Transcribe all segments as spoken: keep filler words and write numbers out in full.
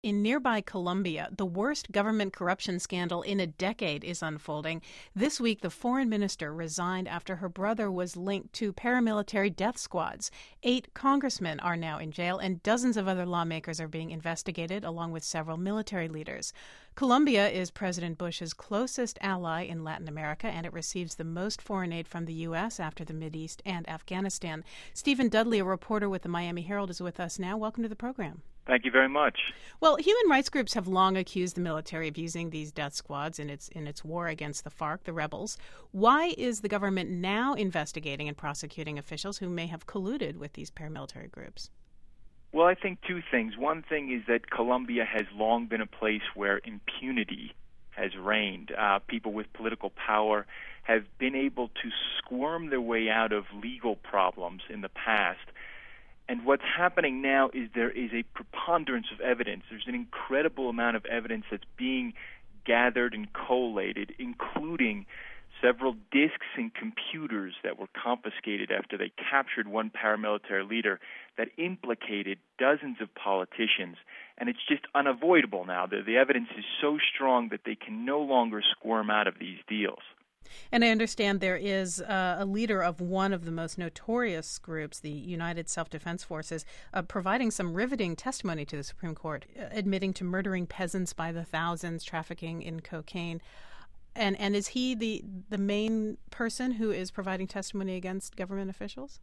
In nearby Colombia, the worst government corruption scandal in a decade is unfolding. This week, the foreign minister resigned after her brother was linked to paramilitary death squads. Eight congressmen are now in jail, and dozens of other lawmakers are being investigated, along with several military leaders. Colombia is President Bush's closest ally in Latin America, and it receives the most foreign aid from the U S after the Mideast and Afghanistan. Stephen Dudley, a reporter with the Miami Herald, is with us now. Welcome to the program. Thank you very much. Well, human rights groups have long accused the military of using these death squads in its in its war against the FARC, the rebels. Why is the government now investigating and prosecuting officials who may have colluded with these paramilitary groups? Well, I think two things. One thing is that Colombia has long been a place where impunity has reigned. Uh, people with political power have been able to squirm their way out of legal problems in the past. And what's happening now is there is a preponderance of evidence. There's an incredible amount of evidence that's being gathered and collated, including several disks and computers that were confiscated after they captured one paramilitary leader that implicated dozens of politicians. And it's just unavoidable now. The, the evidence is so strong that they can no longer squirm out of these deals. And I understand there is uh, a leader of one of the most notorious groups, the United Self-Defense Forces, uh, providing some riveting testimony to the Supreme Court, uh, admitting to murdering peasants by the thousands, trafficking in cocaine. And and is he the, the main person who is providing testimony against government officials?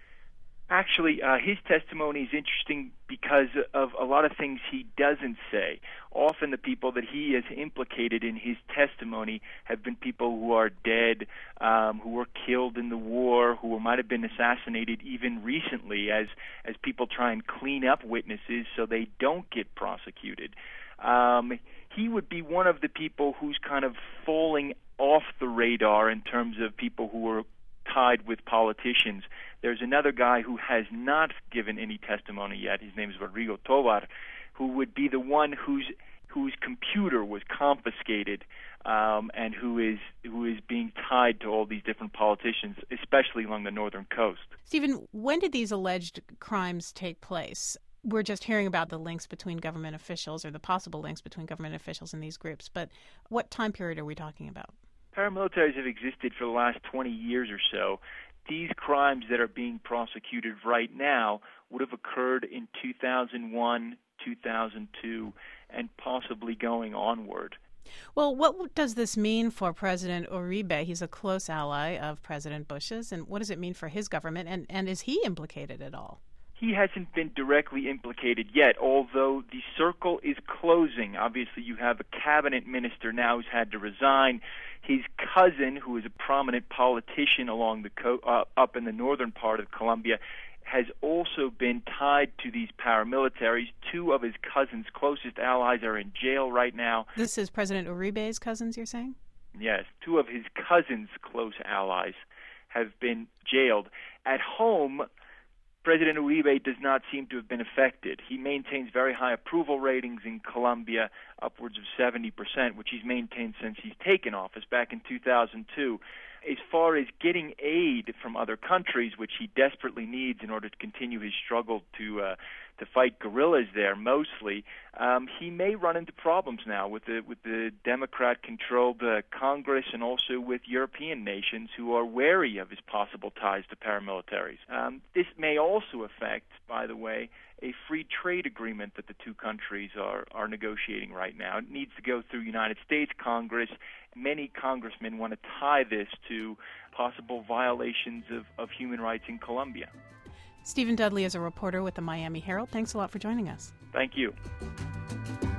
Actually, uh, his testimony is interesting because of a lot of things he doesn't say. Often the people that he has implicated in his testimony have been people who are dead, um, who were killed in the war, who might have been assassinated even recently as, as people try and clean up witnesses so they don't get prosecuted. Um, he would be one of the people who's kind of falling off the radar in terms of people who are tied with politicians. There's another guy who has not given any testimony yet. His name is Rodrigo Tovar, who would be the one whose whose computer was confiscated um, and who is who is being tied to all these different politicians, especially along the northern coast. Stephen, when did these alleged crimes take place? We're just hearing about the links between government officials or the possible links between government officials and these groups, but what time period are we talking about? Paramilitaries have existed for the last twenty years or so. These crimes that are being prosecuted right now would have occurred in two thousand one, two thousand two, and possibly going onward. Well, what does this mean for President Uribe? He's a close ally of President Bush's, and what does it mean for his government, and, and is he implicated at all? He hasn't been directly implicated yet, although the circle is closing. Obviously, you have a cabinet minister now who's had to resign. His cousin, who is a prominent politician along the co- uh, up in the northern part of Colombia, has also been tied to these paramilitaries. Two of his cousin's closest allies are in jail right now. This is President Uribe's cousins, you're saying? Yes, two of his cousin's close allies have been jailed. At home, President Uribe does not seem to have been affected. He maintains very high approval ratings in Colombia, upwards of seventy percent, which he's maintained since he's taken office back in two thousand two. As far as getting aid from other countries, which he desperately needs in order to continue his struggle to uh, to fight guerrillas there mostly, um, he may run into problems now with the with the Democrat-controlled uh, Congress and also with European nations who are wary of his possible ties to paramilitaries. Um, this may also affect, by the way, a free trade agreement that the two countries are, are negotiating right now. It needs to go through United States Congress. Many congressmen want to tie this to possible violations of, of human rights in Colombia. Stephen Dudley is a reporter with the Miami Herald. Thanks a lot for joining us. Thank you.